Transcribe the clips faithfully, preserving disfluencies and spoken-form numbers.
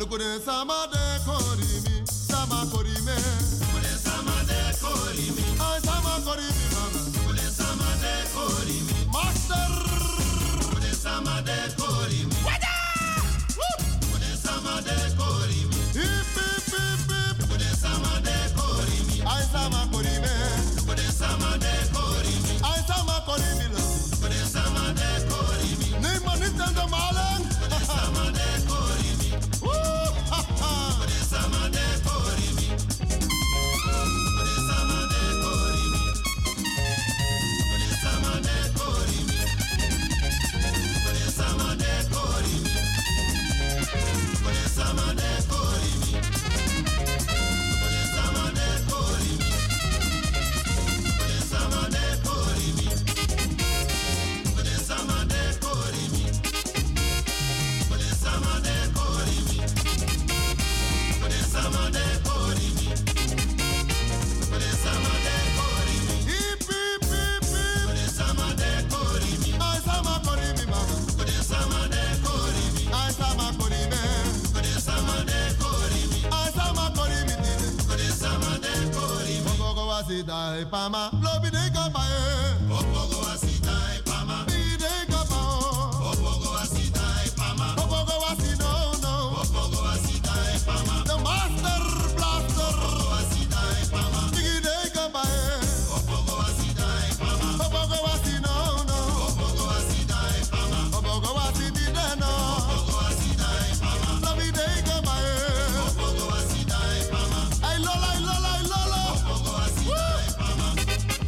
Lukure sama de korimi, sama korime. Lukure sama de korimi, ay sama korimi mama. Lukure sama de korimi, master. Lukure sama de korimi, wada. Lukure sama de korimi, hip hip hip hip. Lukure sama de korimi, ay sama korime. Lukure sama de korimi, ay sama korimi lo. Lukure sama de korimi, nee man niet aan de malen. Lukure sama de korimi. Sama de korimi, sama de korimi, sama de korimi, sama de korimi, sama de korimi, sama de korimi, sama de korimi, sama de korimi, sama de korimi. Sama de korimi, sama de korimi, hip hip hip hip. Sama de korimi, ay sama korimi mama. Sama de korimi, ay sama korimi. Sama de korimi, ay sama korimi tine. Sama de korimi. Popo wasita e pama, lobi de kapa e. Popo wasita e pama, lobi de kapa o. Popo wasita e pama, popo wasita no no. Popo wasita e pama. The master blaster. Popo wasita e pama. Digi de kapa e. Popo wasita e pama. Popo wasita no no. Popo wasita e pama. Popo wasita de no. Popo wasita e pama. Lobi de kapa e. Popo wasita e pama. Ay lola ay lola ay lola. Popo wasita e pama.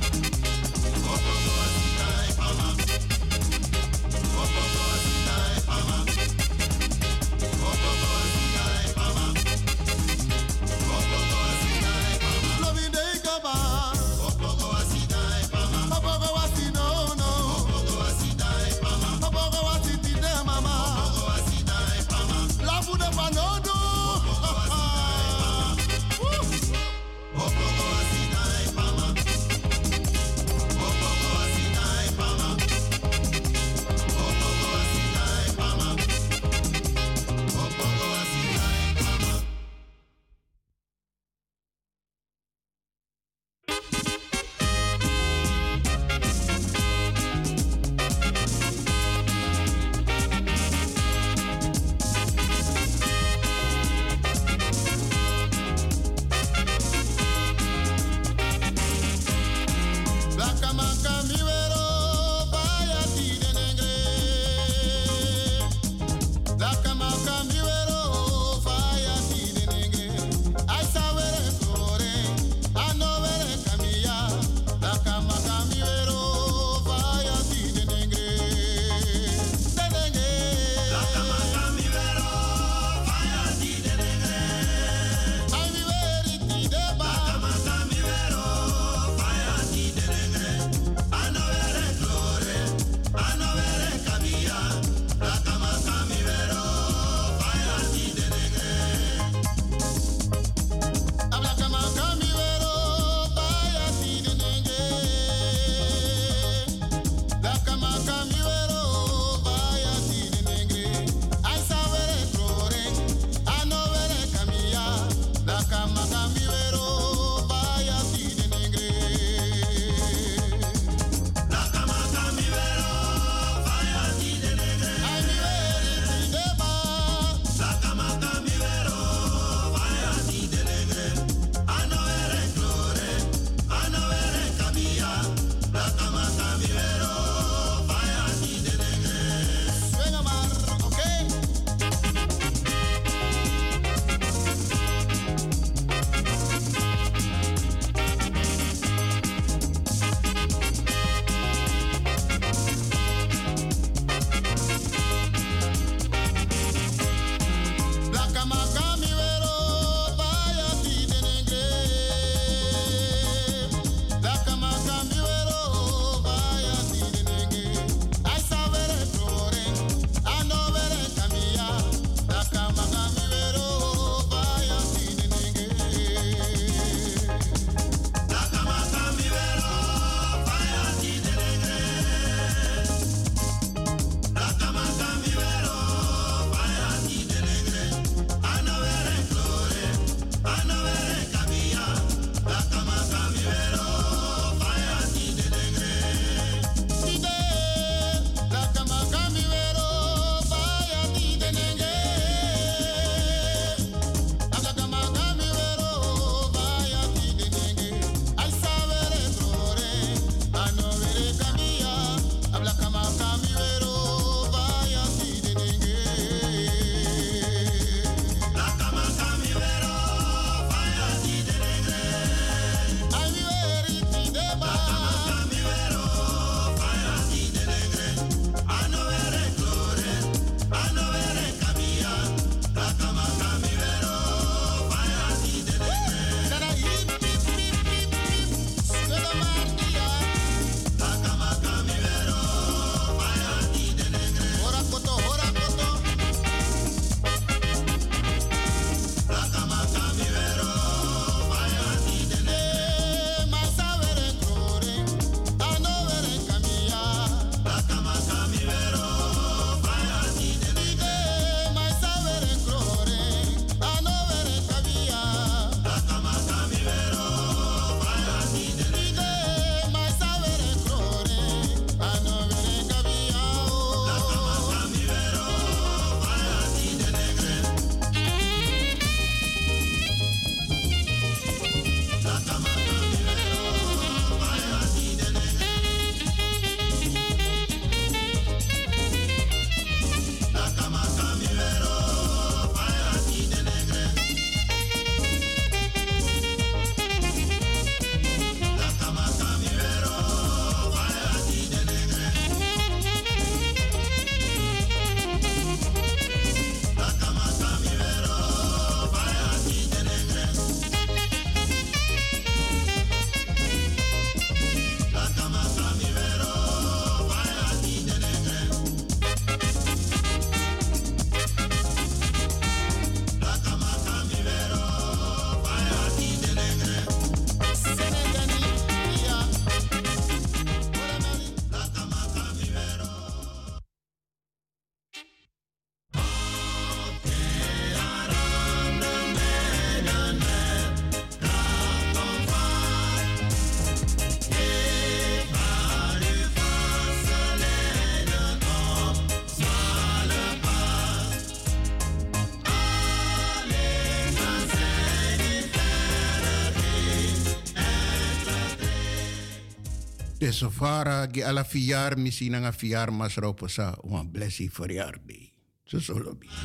sofara gi ala fiar misina nga fiar masropo sa uma blessi foriardi. So solo bi.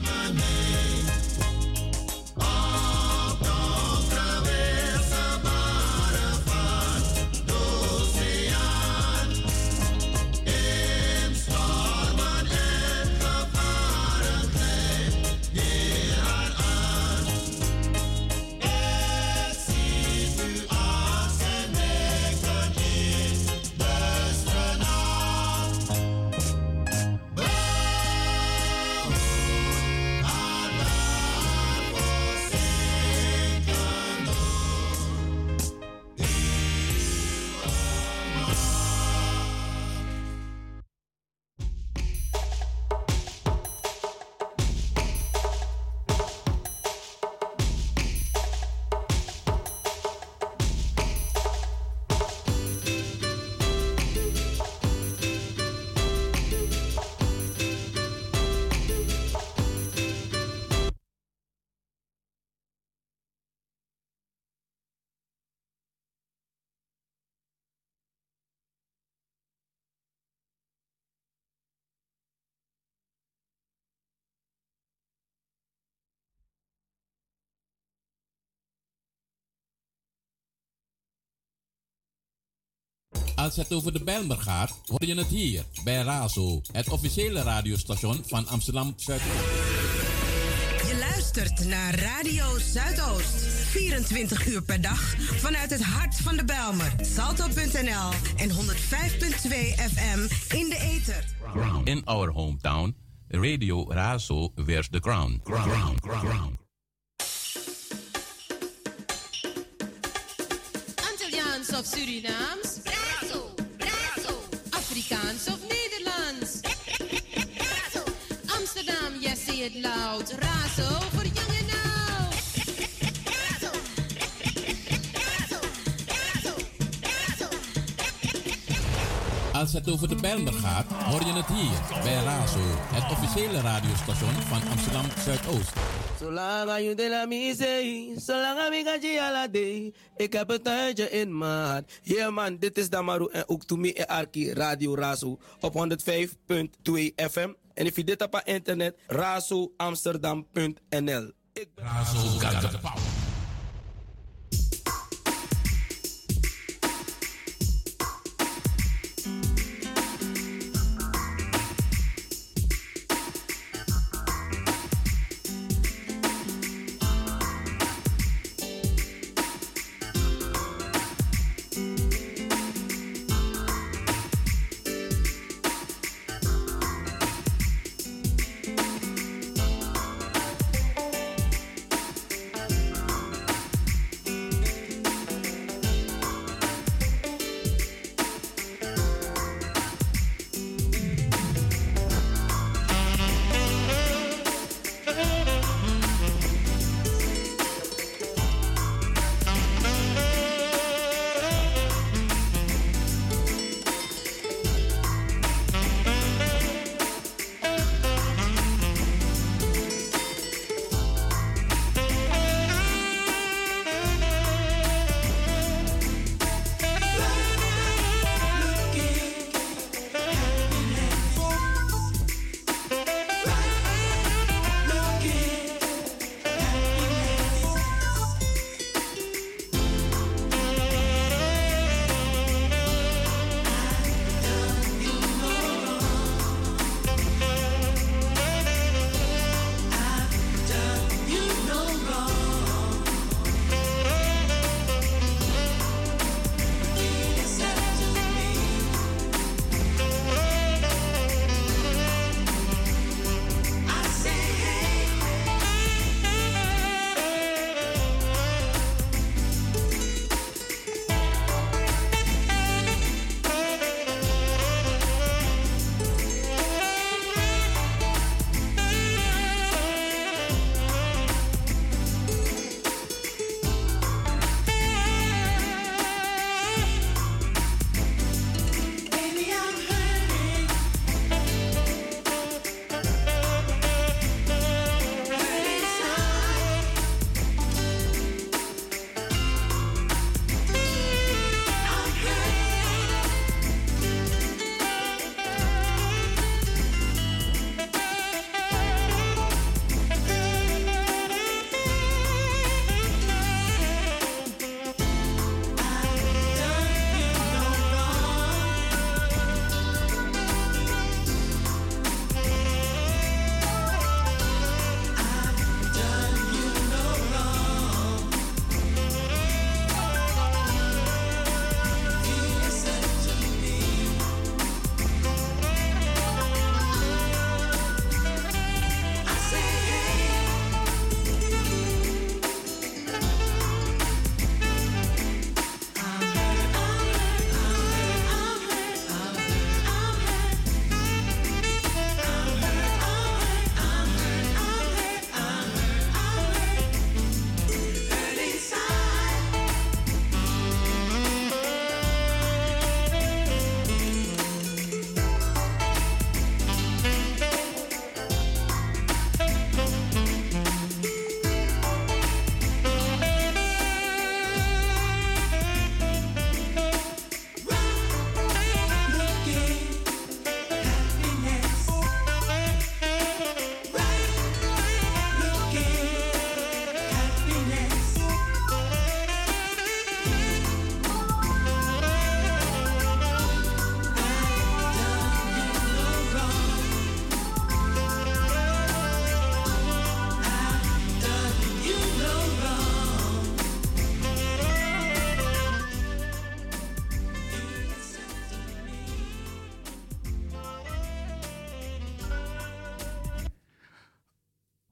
Als het over de Bijlmer gaat, hoor je het hier bij Razo, het officiële radiostation van Amsterdam Zuidoost. Je luistert naar Radio Zuidoost. vierentwintig uur per dag vanuit het hart van de Bijlmer. Salto punt n l en honderdvijf komma twee F M in de ether. In our hometown, Radio Razo wears the crown. Crown, crown, crown. Antilliaans of Surinaams? Razo, Razo. Afrikaans of Nederlands? Razo. Amsterdam, yes, say it loud. Razo voor jong en oud. Razo, Razo, Razo, Razo. Als het over de Bijlmer gaat, hoor je het hier bij Razo, het officiële radiostation van Amsterdam Zuidoost. Zolang je de la misee, zolang ik ga je ala day, ik heb het tijdje in mijn hart. Yeah man, dit is Damaru en ook to me en Arki Radio Razo op honderdvijf komma twee F M. En if je dit op internet, razo amsterdam punt n l. Razo got the power.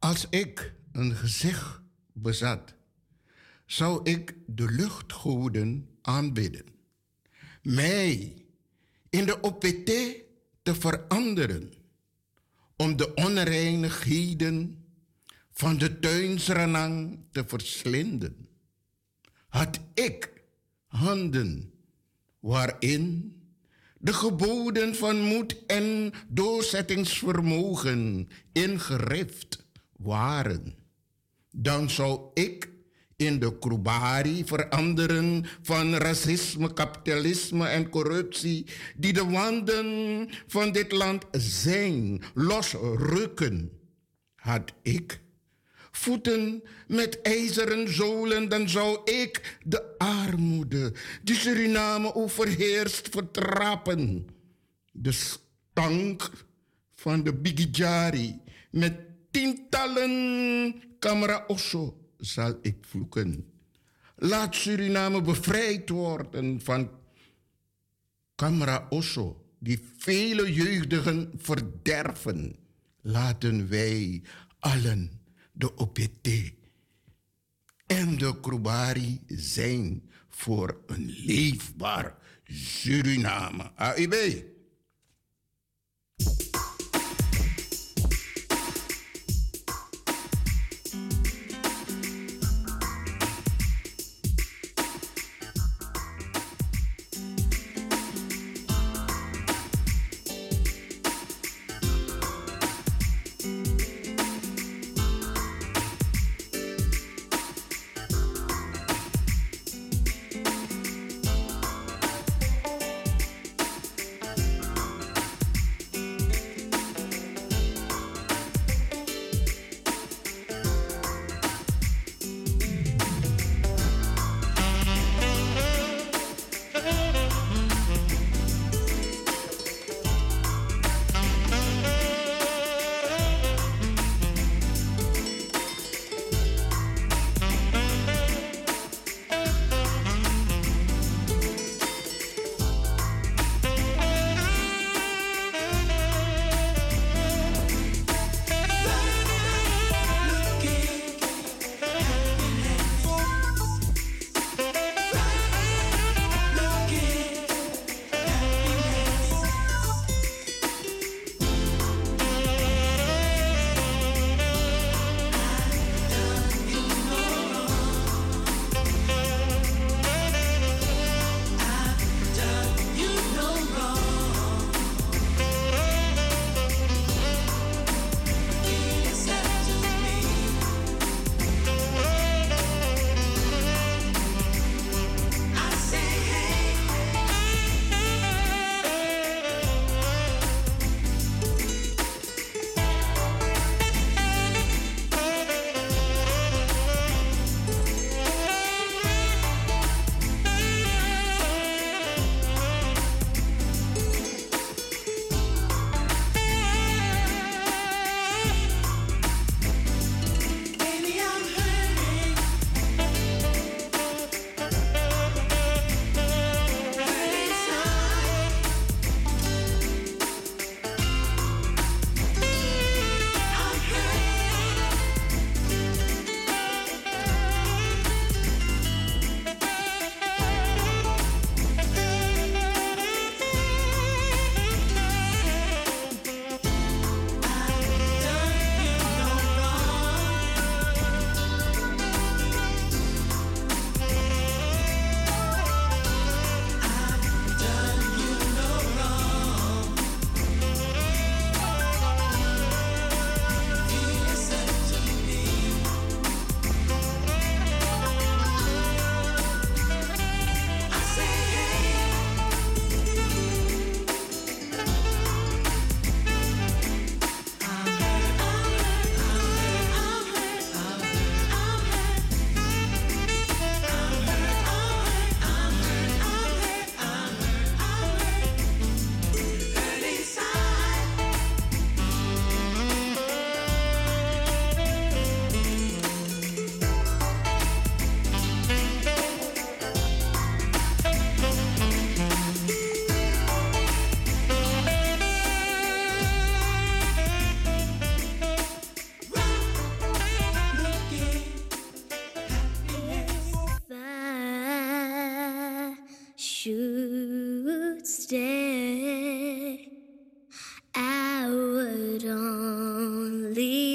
Als ik een gezicht bezat, zou ik de luchtgoden aanbidden. Mij in de O P T te veranderen, om de onreinigheden van de tuinsranang te verslinden. Had ik handen waarin de geboden van moed en doorzettingsvermogen ingerift waren, dan zou ik in de krubari veranderen van racisme, kapitalisme en corruptie die de wanden van dit land zijn, losrukken. Had ik voeten met ijzeren zolen, dan zou ik de armoede die Suriname overheerst vertrappen. De stank van de Bigijari met tientallen Camara Osso zal ik vloeken. Laat Suriname bevrijd worden van Camara Osso, die vele jeugdigen verderven. Laten wij allen de O P T en de Krubari zijn voor een leefbaar Suriname. A I B.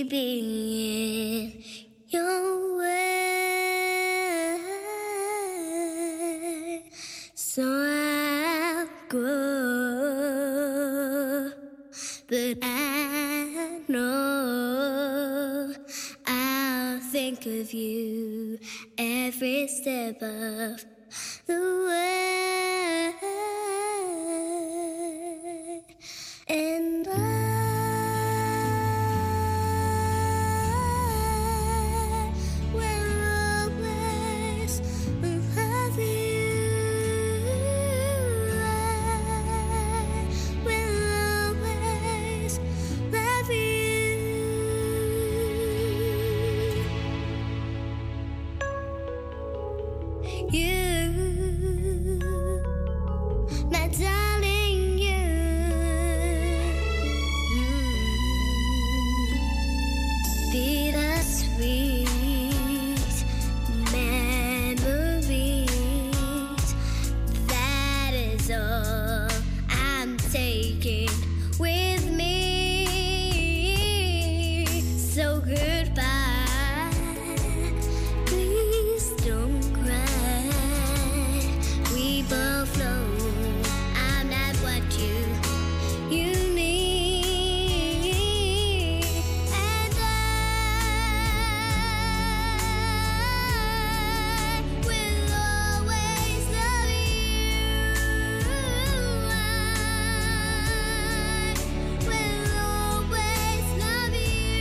me be in your way. So I'll grow, but I know I'll think of you every step of the way. And I will always love you. I will always love you. You, my darling, you. Be the sweet memories. That is all I'm taking with me. So goodbye. Please don't cry. We both know I'm not what you you need. And I will always love you. I will always love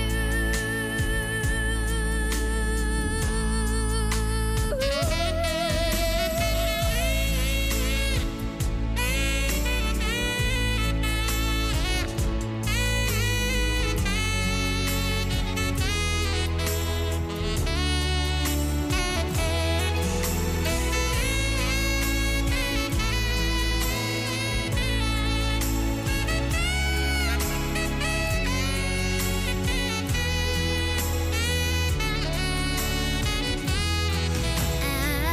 I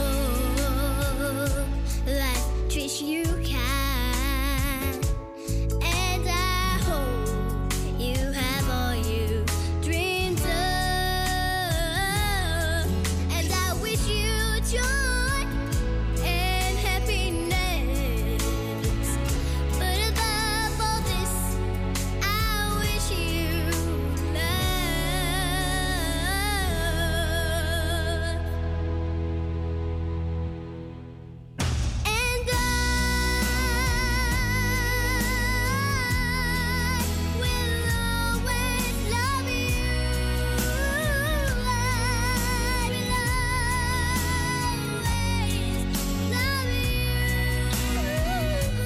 hope life treats you kind, and I hope you have all you dreamed of, and I wish you joy and happiness. But above all this, I wish you love. And I will always love you. I will always love you. I will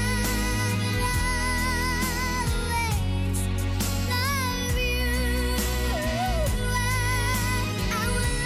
always love you. I will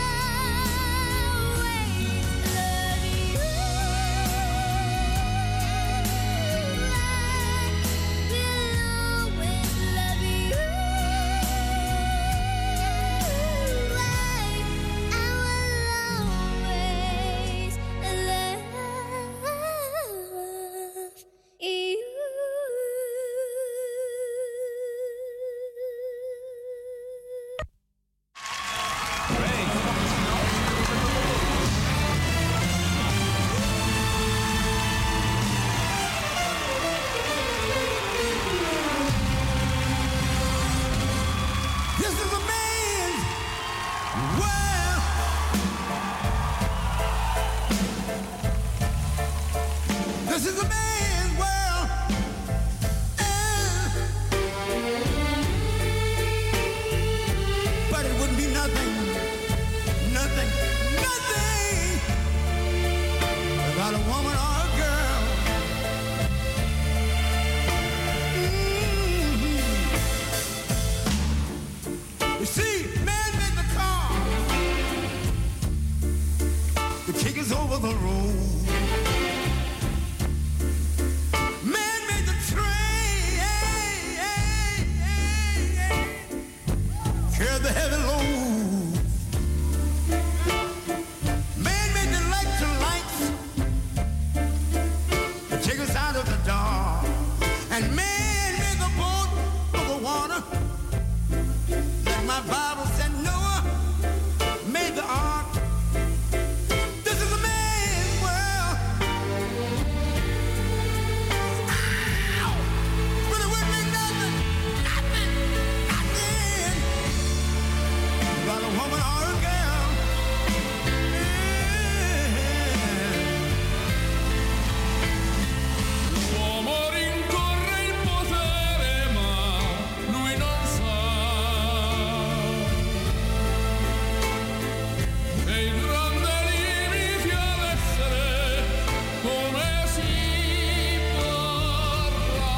This is a man's world. This is a man's world. Uh, but it wouldn't be nothing, nothing, nothing without a woman or a girl. Mhm. You see, man made the car to take us over the road. Man made the train, carry the heavy load. Man made the lights and lights to take us out of the dark. And man made the boat for the water the Bible said Noah made the ark. This is a man's world. Ow! But it wouldn't be nothing, nothing, nothing without a woman or a girl. L'uomo rincorre il potere, ma lui non sa che il grande limite ad essere come si parla.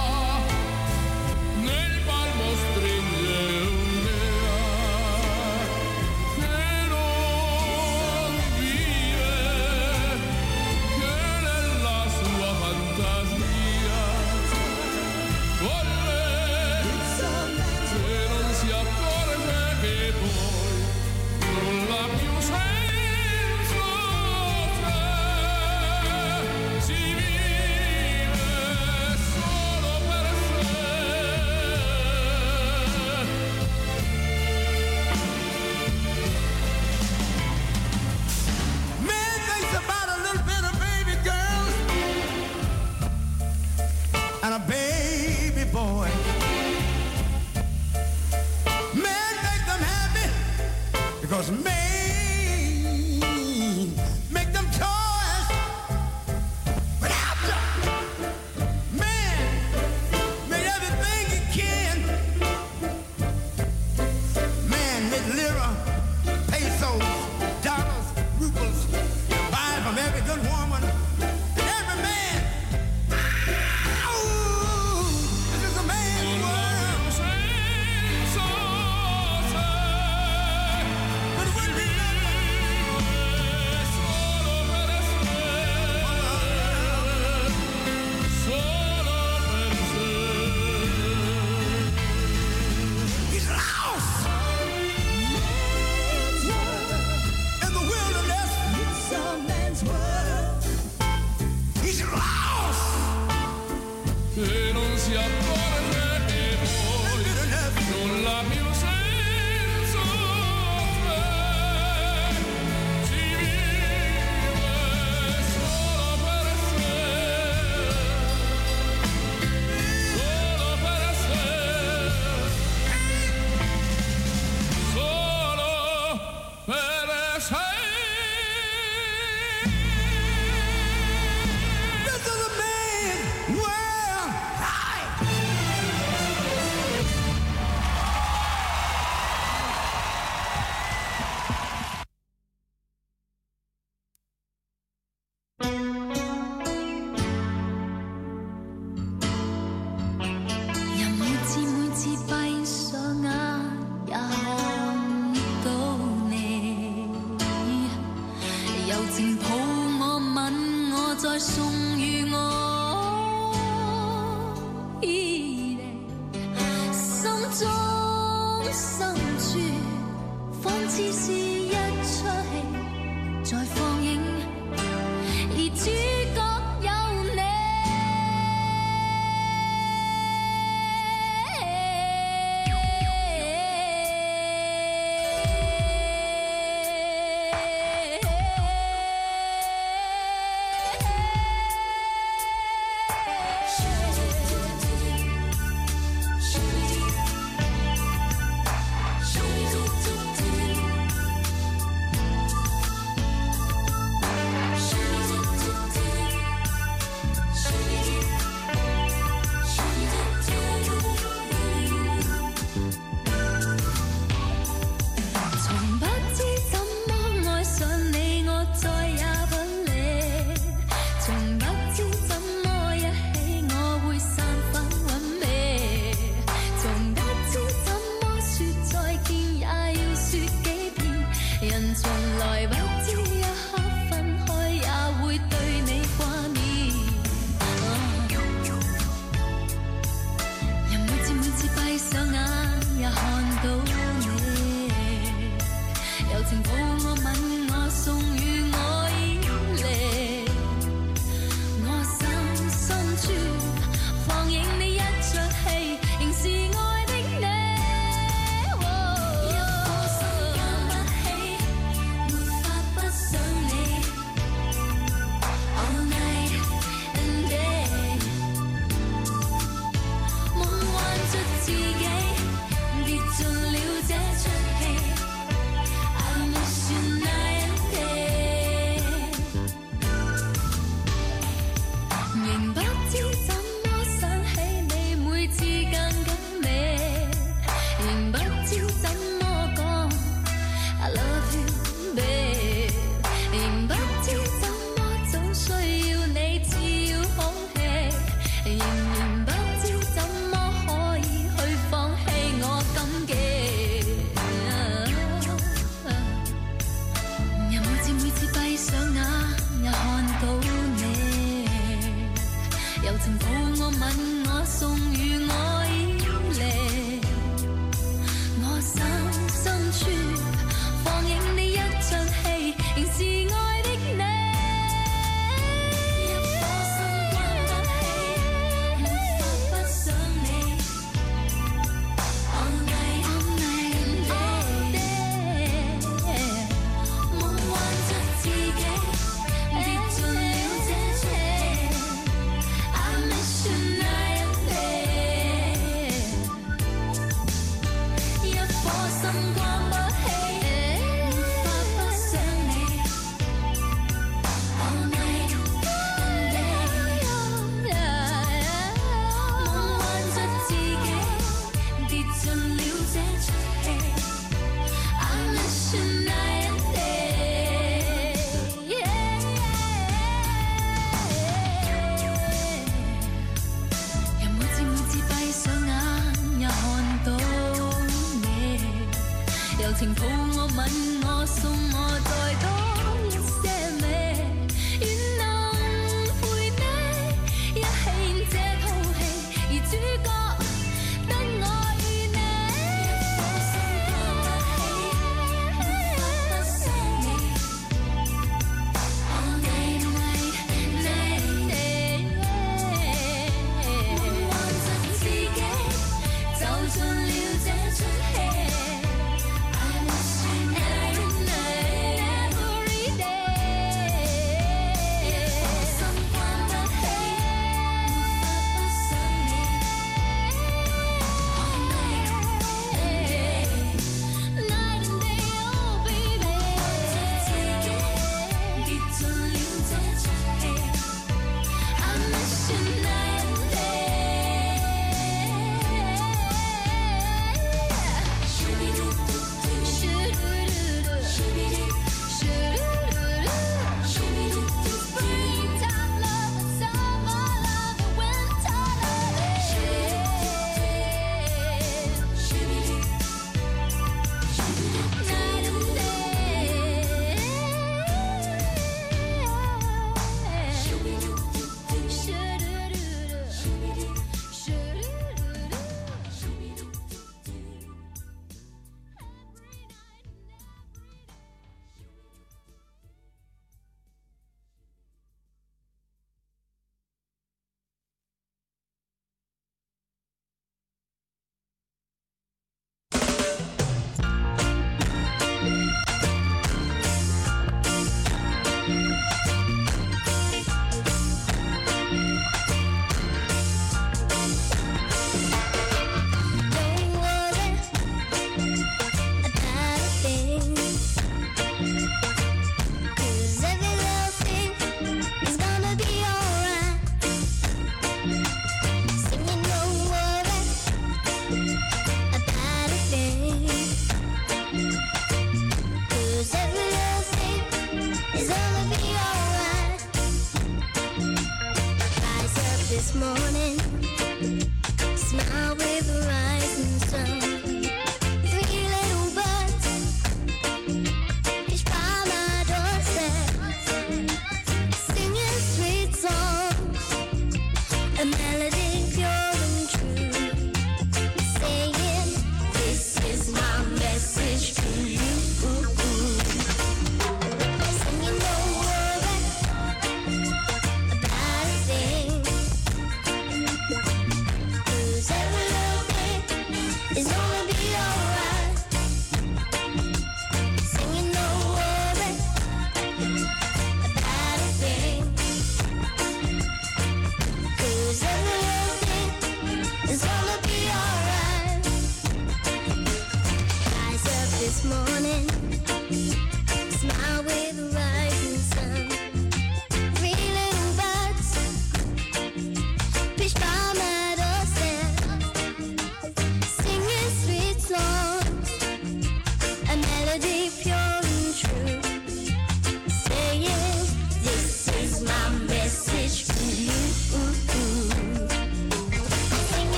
Nel palmo stringe un'idea che non vive, che nella sua fantasia volle, se non si accorge che poi non ha più senso, se si vive solo per sé. Man thinks about a little bit of baby girls and a baby boy. Man make them happy because man make them toys. But after man made everything he can, man made lira, pesos, dollars, rubles, buy from every good woman and every man. Ow! This is a man's world. But it wouldn't be He's lost in the wilderness. It's a man's world. He's lost Che non si accorge che poi non l'ha più senso, se si vive solo per sé, solo per sé, solo per sé. This is a man's world. Hi. 任每次每次閉上眼，也看到你，柔情抱我吻我，再送與我依離，心中深處仿似是一出戲在放映，而主角有你。 情抱我吻我送我再多一些咩，願能陪你一起演這套戲，而主角得我與你。不想你 all night night night， 換着自己走進了這出戲。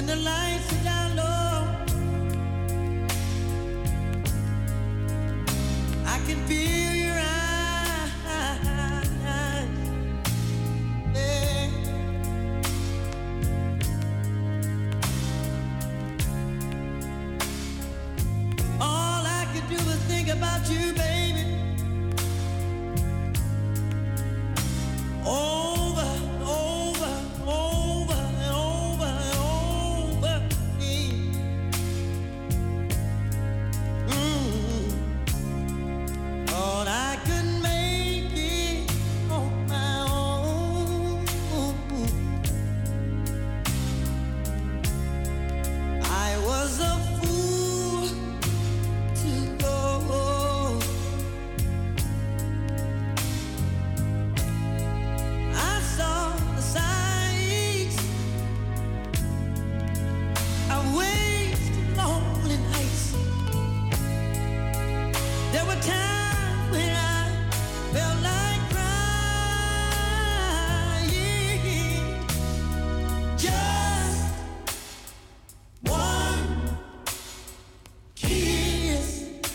when the lights are down low, I can feel your eyes. Yeah. All I could do was think about you, baby. Over and over and over and over and over again. Mm. Thought I could make it on my own. I was a fool to go. I saw the signs. I wasted lonely nights. There were times when I felt like crying. Just one kiss,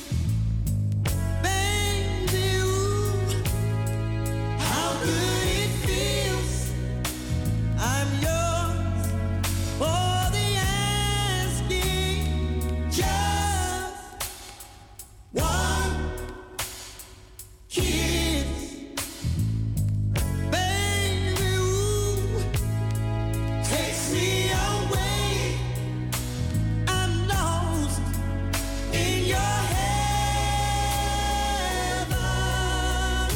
baby. Ooh, how good it feels. I'm yours for the asking. Just one kiss, baby. Ooh, takes me away. I'm lost in your heaven.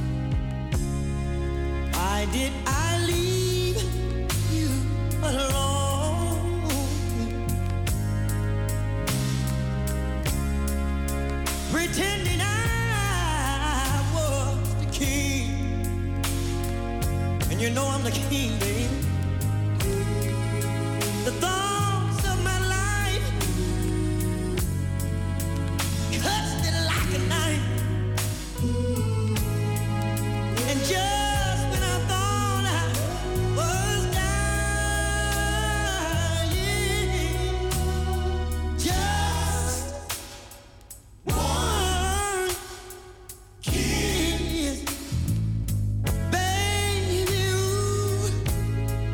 Why did I leave you alone? Pretending I was the king. And you know I'm the king, baby. The thoughts of my life cuts me like a knife. And just when I thought I was dying, just one kiss, baby. Ooh,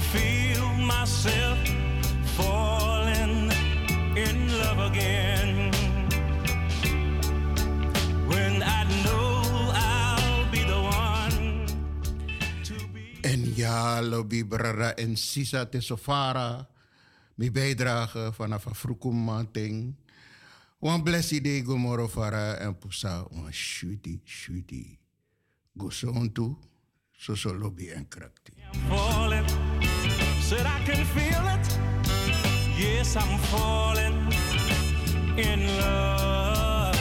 can feel myself falling in love again. When I know I'll be the one to be. En ja, lobby brada en sisa te sofara. Mi bijdrage vanaf Afrukumanting. Wan blessie de gomoro fara en pusa. Wan shuti, shuti. Gosontu, so so lobby en krakti. Falling, said I can feel it. Yes, I'm falling in love.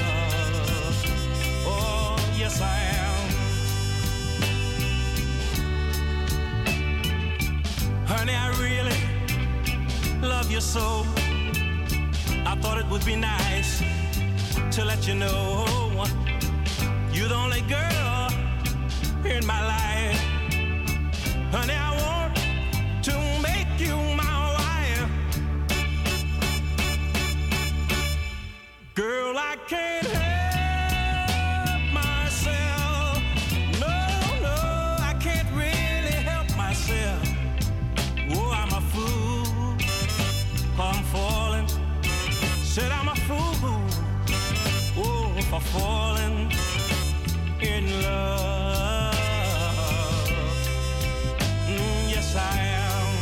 Oh, yes, I am. Honey, I really love you so. I thought it would be nice to let you know you're the only girl in my life. Honey, I want to make you my wife. Girl, I can't help myself. No, no, I can't really help myself. Oh, I'm a fool. I'm falling. Said I'm a fool. Oh, for falling in love. Mm, yes, I am.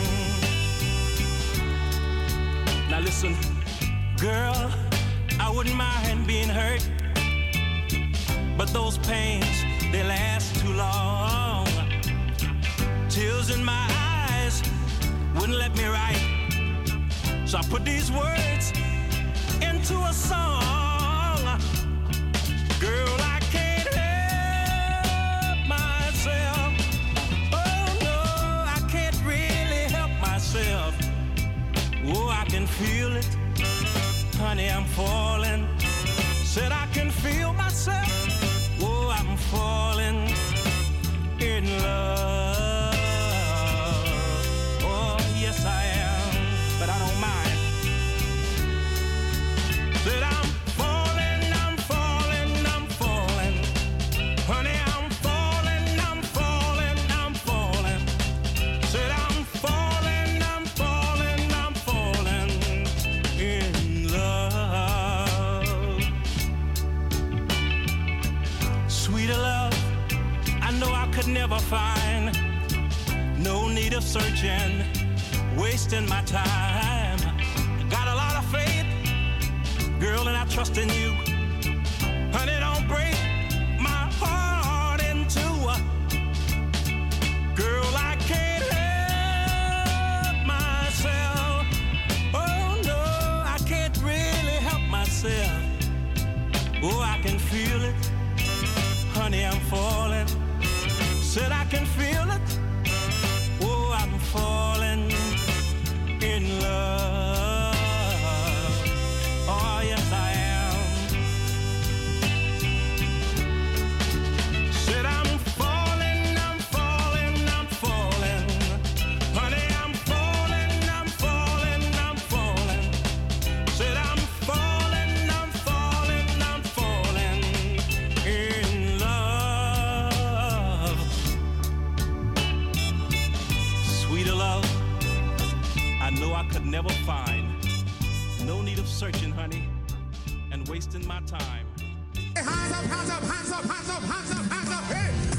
Now listen, girl, I wouldn't mind being hurt, but those pains, they last too long. Tears in my eyes wouldn't let me write, so I put these words into a song. Girl, I can't help myself. Oh no, I can't really help myself. Oh, I can feel it. Honey, I'm falling. Said I can feel myself. Oh, I'm falling in love. Oh, yes, I am, but I don't mind. Said I'm falling, I'm falling, I'm falling. Honey, I'm falling, I'm falling, I'm falling. Said I'm falling, I'm falling, I'm falling in love. Sweeter love, I know I could never find. No need of searching, wasting my time. Got a lot of faith, girl, and I trust in you. Honey, don't break my heart in two. Girl, I can't help myself. Oh no, I can't really help myself. Oh, I can feel it. Honey, I'm falling. Said I can feel it. Oh, I'm falling in love. Oh, yes, I am. Said I'm falling, I'm falling, I'm falling. Honey, I'm falling, I'm falling, I'm falling. Said I'm falling, I'm falling, I'm falling in love. Sweeter love, I know I could never find. No need of searching, honey, and wasting my time. Hands up, hands up, hands up, hands up, hands up, hands up, hey!